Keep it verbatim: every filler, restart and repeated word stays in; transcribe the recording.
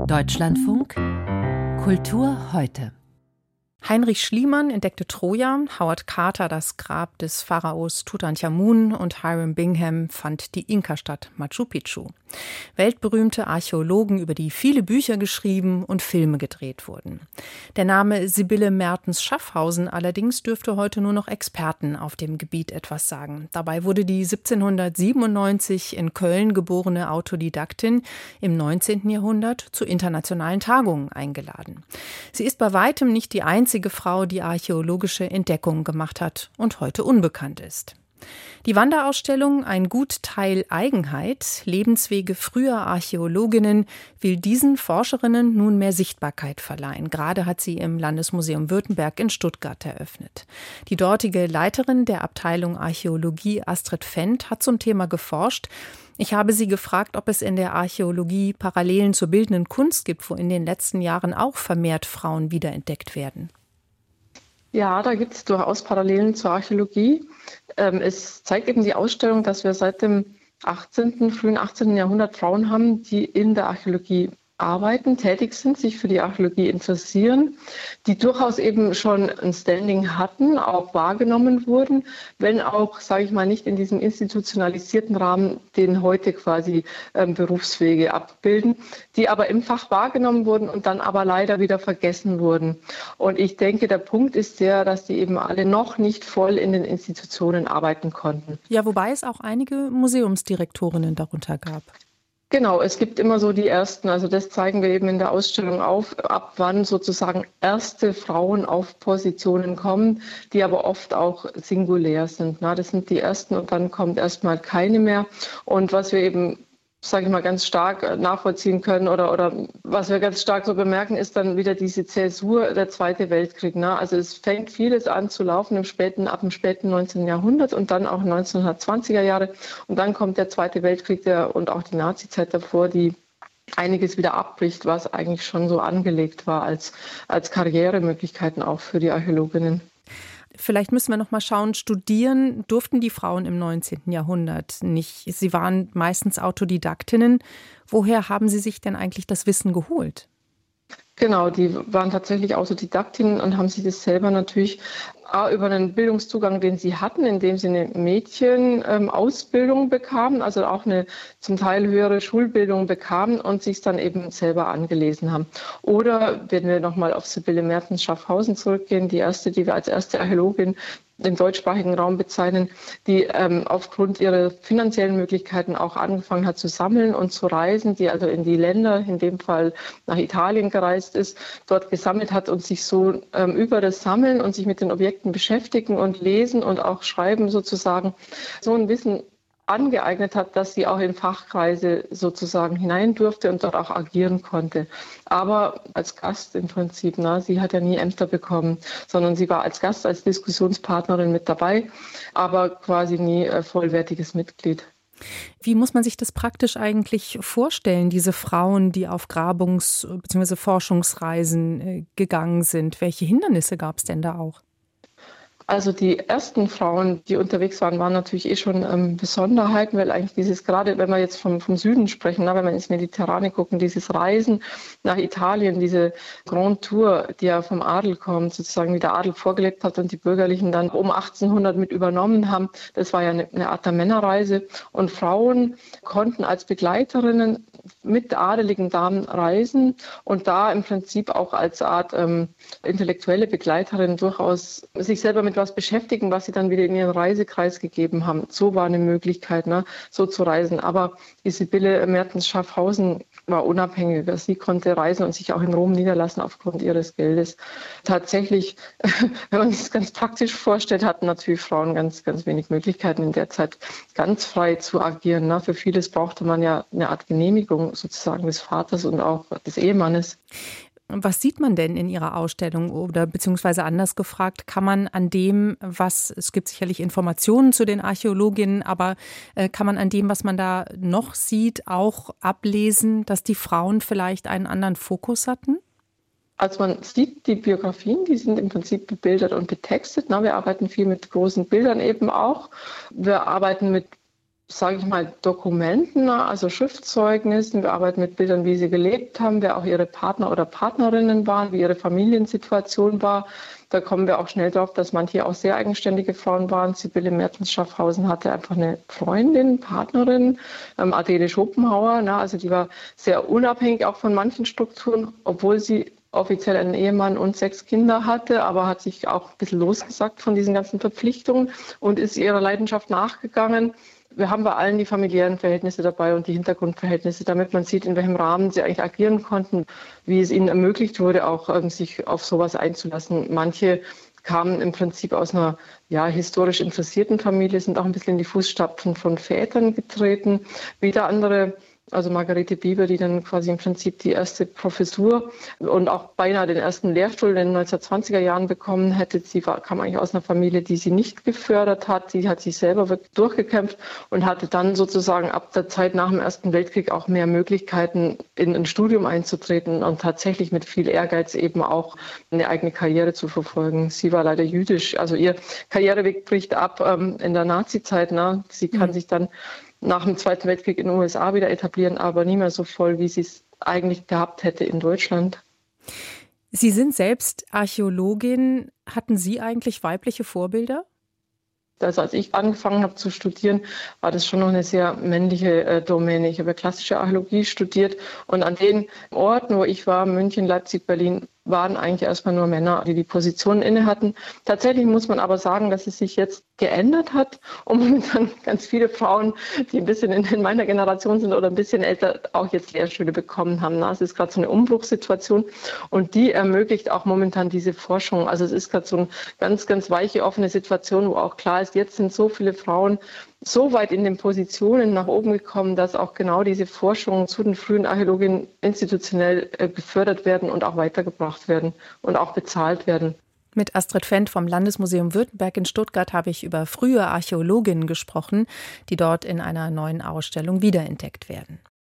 Deutschlandfunk Kultur heute. Heinrich Schliemann entdeckte Troja, Howard Carter das Grab des Pharaos Tutanchamun und Hiram Bingham fand die Inka-Stadt Machu Picchu. Weltberühmte Archäologen, über die viele Bücher geschrieben und Filme gedreht wurden. Der Name Sibylle Mertens-Schaffhausen allerdings dürfte heute nur noch Experten auf dem Gebiet etwas sagen. Dabei wurde die siebzehnhundertsiebenundneunzig in Köln geborene Autodidaktin im neunzehnten Jahrhundert zu internationalen Tagungen eingeladen. Sie ist bei weitem nicht die einzige Frau, die archäologische Entdeckungen gemacht hat und heute unbekannt ist. Die Wanderausstellung Ein gut Teil Eigenheit, Lebenswege früher Archäologinnen, will diesen Forscherinnen nun mehr Sichtbarkeit verleihen. Gerade hat sie im Landesmuseum Württemberg in Stuttgart eröffnet. Die dortige Leiterin der Abteilung Archäologie, Astrid Fendt, hat zum Thema geforscht. Ich habe sie gefragt, ob es in der Archäologie Parallelen zur bildenden Kunst gibt, wo in den letzten Jahren auch vermehrt Frauen wiederentdeckt werden. Ja, da gibt es durchaus Parallelen zur Archäologie. Ähm, es zeigt eben die Ausstellung, dass wir seit dem achtzehnten, frühen achtzehnten Jahrhundert Frauen haben, die in der Archäologie arbeiten, tätig sind, sich für die Archäologie interessieren, die durchaus eben schon ein Standing hatten, auch wahrgenommen wurden, wenn auch, sage ich mal, nicht in diesem institutionalisierten Rahmen, den heute quasi ähm, Berufswege abbilden, die aber im Fach wahrgenommen wurden und dann aber leider wieder vergessen wurden. Und ich denke, der Punkt ist der, dass die eben alle noch nicht voll in den Institutionen arbeiten konnten. Ja, wobei es auch einige Museumsdirektorinnen darunter gab. Genau, es gibt immer so die ersten, also das zeigen wir eben in der Ausstellung auf, ab wann sozusagen erste Frauen auf Positionen kommen, die aber oft auch singulär sind. Na, das sind die ersten und dann kommt erstmal keine mehr. Und was wir eben, sage ich mal, ganz stark nachvollziehen können oder, oder was wir ganz stark so bemerken, ist dann wieder diese Zäsur, der Zweite Weltkrieg. Ne? Also es fängt vieles an zu laufen im späten, ab dem späten neunzehnten Jahrhundert und dann auch neunzehnhundertzwanziger Jahre. Und dann kommt der Zweite Weltkrieg der, und auch die Nazizeit davor, die einiges wieder abbricht, was eigentlich schon so angelegt war als, als Karrieremöglichkeiten auch für die Archäologinnen. Vielleicht müssen wir noch mal schauen, studieren durften die Frauen im neunzehnten Jahrhundert nicht. Sie waren meistens Autodidaktinnen. Woher haben sie sich denn eigentlich das Wissen geholt? Genau, die waren tatsächlich Autodidaktinnen und haben sich das selber natürlich A, über einen Bildungszugang, den sie hatten, indem sie eine Mädchenausbildung ähm, bekamen, also auch eine zum Teil höhere Schulbildung bekamen und sich dann eben selber angelesen haben. Oder wenn wir nochmal auf Sibylle Mertens-Schaffhausen zurückgehen, die erste, die wir als erste Archäologin im deutschsprachigen Raum bezeichnen, die ähm, aufgrund ihrer finanziellen Möglichkeiten auch angefangen hat zu sammeln und zu reisen, die also in die Länder, in dem Fall nach Italien gereist ist, dort gesammelt hat und sich so ähm, über das Sammeln und sich mit den Objekten beschäftigen und lesen und auch schreiben sozusagen so ein Wissen angeeignet hat, dass sie auch in Fachkreise sozusagen hinein durfte und dort auch agieren konnte. Aber als Gast im Prinzip, na, sie hat ja nie Ämter bekommen, sondern sie war als Gast, als Diskussionspartnerin mit dabei, aber quasi nie äh, vollwertiges Mitglied. Wie muss man sich das praktisch eigentlich vorstellen, diese Frauen, die auf Grabungs- bzw. Forschungsreisen äh, gegangen sind? Welche Hindernisse gab es denn da auch? Also die ersten Frauen, die unterwegs waren, waren natürlich eh schon ähm, Besonderheiten, weil eigentlich dieses, gerade wenn wir jetzt vom, vom Süden sprechen, na, wenn wir ins Mediterrane gucken, dieses Reisen nach Italien, diese Grand Tour, die ja vom Adel kommt, sozusagen wie der Adel vorgelebt hat und die Bürgerlichen dann um achtzehnhundert mit übernommen haben, das war ja eine, eine Art der Männerreise. Und Frauen konnten als Begleiterinnen mit adeligen Damen reisen und da im Prinzip auch als Art ähm, intellektuelle Begleiterin durchaus sich selber mit was beschäftigen, was sie dann wieder in ihren Reisekreis gegeben haben. So war eine Möglichkeit, ne, so zu reisen. Aber die Sibylle Mertens-Schaffhausen war unabhängiger. Sie konnte reisen und sich auch in Rom niederlassen aufgrund ihres Geldes. Tatsächlich, wenn man sich das ganz praktisch vorstellt, hatten natürlich Frauen ganz, ganz wenig Möglichkeiten in der Zeit ganz frei zu agieren. Ne. Für vieles brauchte man ja eine Art Genehmigung sozusagen des Vaters und auch des Ehemannes. Was sieht man denn in Ihrer Ausstellung oder beziehungsweise anders gefragt, kann man an dem, was, es gibt sicherlich Informationen zu den Archäologinnen, aber äh, kann man an dem, was man da noch sieht, auch ablesen, dass die Frauen vielleicht einen anderen Fokus hatten? Also man sieht die Biografien, die sind im Prinzip bebildert und betextet. Na, wir arbeiten viel mit großen Bildern eben auch. Wir arbeiten mit sage ich mal, Dokumenten, also Schriftzeugnissen. Wir arbeiten mit Bildern, wie sie gelebt haben, wer auch ihre Partner oder Partnerinnen waren, wie ihre Familiensituation war. Da kommen wir auch schnell drauf, dass manche auch sehr eigenständige Frauen waren. Sibylle Mertens-Schaffhausen hatte einfach eine Freundin, Partnerin, ähm, Adele Schopenhauer. Na, also die war sehr unabhängig auch von manchen Strukturen, obwohl sie offiziell einen Ehemann und sechs Kinder hatte, aber hat sich auch ein bisschen losgesagt von diesen ganzen Verpflichtungen und ist ihrer Leidenschaft nachgegangen. Wir haben bei allen die familiären Verhältnisse dabei und die Hintergrundverhältnisse, damit man sieht, in welchem Rahmen sie eigentlich agieren konnten, wie es ihnen ermöglicht wurde, auch ähm, sich auf sowas einzulassen. Manche kamen im Prinzip aus einer ja, historisch interessierten Familie, sind auch ein bisschen in die Fußstapfen von Vätern getreten. Wieder andere, also Margarete Bieber, die dann quasi im Prinzip die erste Professur und auch beinahe den ersten Lehrstuhl in den neunzehnhundertzwanziger Jahren bekommen hätte. Sie war, kam eigentlich aus einer Familie, die sie nicht gefördert hat. Sie hat sich selber wirklich durchgekämpft und hatte dann sozusagen ab der Zeit nach dem Ersten Weltkrieg auch mehr Möglichkeiten, in ein Studium einzutreten und tatsächlich mit viel Ehrgeiz eben auch eine eigene Karriere zu verfolgen. Sie war leider jüdisch, also ihr Karriereweg bricht ab ähm, in der Nazizeit. Ne? Sie kann mhm. sich dann nach dem Zweiten Weltkrieg in den U S A wieder etablieren, aber nie mehr so voll, wie sie es eigentlich gehabt hätte in Deutschland. Sie sind selbst Archäologin. Hatten Sie eigentlich weibliche Vorbilder? Also als ich angefangen habe zu studieren, war das schon noch eine sehr männliche äh, Domäne. Ich habe ja klassische Archäologie studiert und an den Orten, wo ich war, München, Leipzig, Berlin, waren eigentlich erstmal nur Männer, die die Positionen inne hatten. Tatsächlich muss man aber sagen, dass es sich jetzt geändert hat und momentan ganz viele Frauen, die ein bisschen in meiner Generation sind oder ein bisschen älter, auch jetzt Lehrstühle bekommen haben. Es ist gerade so eine Umbruchssituation und die ermöglicht auch momentan diese Forschung. Also es ist gerade so eine ganz, ganz weiche, offene Situation, wo auch klar ist, jetzt sind so viele Frauen so weit in den Positionen nach oben gekommen, dass auch genau diese Forschungen zu den frühen Archäologinnen institutionell äh, gefördert werden und auch weitergebracht werden und auch bezahlt werden. Mit Astrid Fendt vom Landesmuseum Württemberg in Stuttgart habe ich über frühe Archäologinnen gesprochen, die dort in einer neuen Ausstellung wiederentdeckt werden.